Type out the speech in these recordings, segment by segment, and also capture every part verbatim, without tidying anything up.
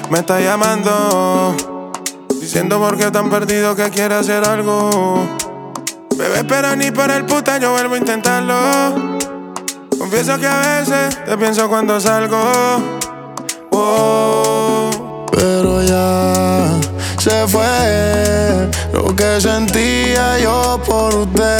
me está llamando, diciendo por qué tan perdido que quiere hacer algo. Bebé, pero ni por el puta yo vuelvo a intentarlo. Confieso que a veces te pienso cuando salgo. Oh. Pero ya se fue lo que sentía yo por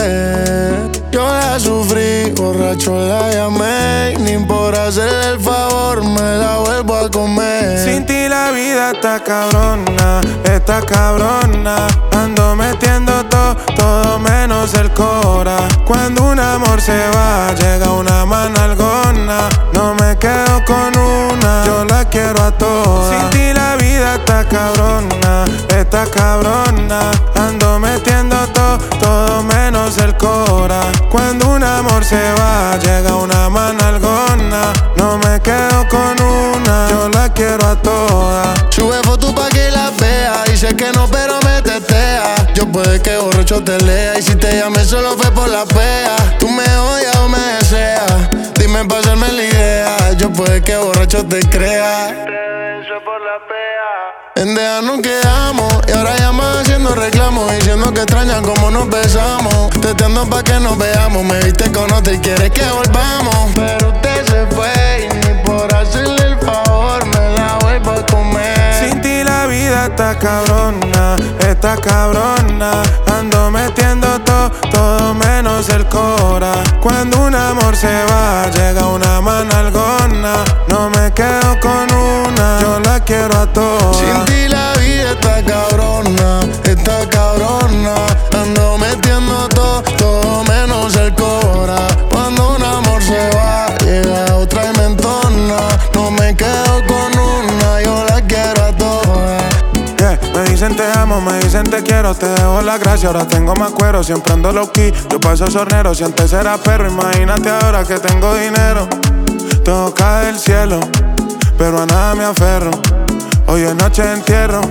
usted. Yo la sufrí, borracho la llamé, ni por hacerle el favor me la vuelvo a comer. Sin ti la vida está cabrona, está cabrona. Ando metiendo todo, todo menos el cora. Cuando un amor se va, llega una manalgona. No me quedo con una, yo la quiero a todas. Sin ti la vida está cabrona, está cabrona. Ando metiendo todo, todo menos el cora. Cuando un amor se va, llega una manalgona. No me quedo con una, yo la quiero a todas. Sube fotos pa' que la vea, dice que no pero me tetea. Yo puede que borracho te lea, y si te llamé solo fue por la fea. Tú me odias o me deseas, dime pa' hacerme la idea. Yo puede que borracho te crea. Eso por la fea. En deja nos quedamos y ahora llaman haciendo reclamos, diciendo que extrañan como nos besamos. Teteando pa' que nos veamos, me viste con otra y quieres que volvamos. Pero usted se fue y ni por hacerle el favor me la vuelvo a comer. Sin ti la vida está cabrona, está cabrona. Ando metiendo todo, todo menos el cora. Cuando un amor se va, llega una manalgona. No me quedo con una, yo la quiero a todas. Sin ti la vida está cabrona, está cabrona. Ando metiendo todo, todo menos el cora. Cuando un amor se va, llega otra y me entona. No me quedo con una, yo la quiero a todas. Yeah, me dicen te amo, me dicen te quiero, te dejo la gracia, ahora tengo más cuero, siempre ando low key, yo paso sornero, si antes era perro, imagínate ahora que tengo dinero. Todo cae del cielo, pero a nada me aferro, hoy es noche de entierro.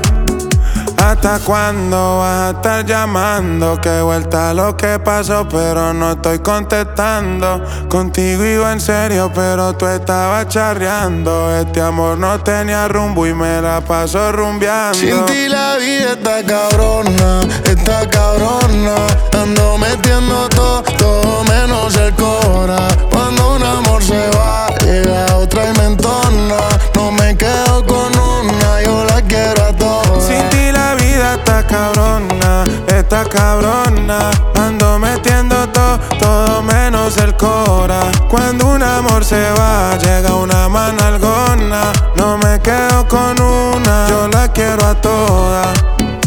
¿Hasta cuándo vas a estar llamando? Que vuelta lo que pasó, pero no estoy contestando. Contigo iba en serio, pero tú estabas charreando. Este amor no tenía rumbo y me la paso rumbeando. Sin ti la vida está cabrona, está cabrona. Ando metiendo todo, todo menos el cora. Cuando un amor se va, llega otra y me entona. No me quedo con una, yo la quiero a todas. Sin ti la vida está cabrona, está cabrona. Ando metiendo todo, todo menos el cora. Cuando un amor se va, llega una manalgona. No me quedo con una, yo la quiero a todas.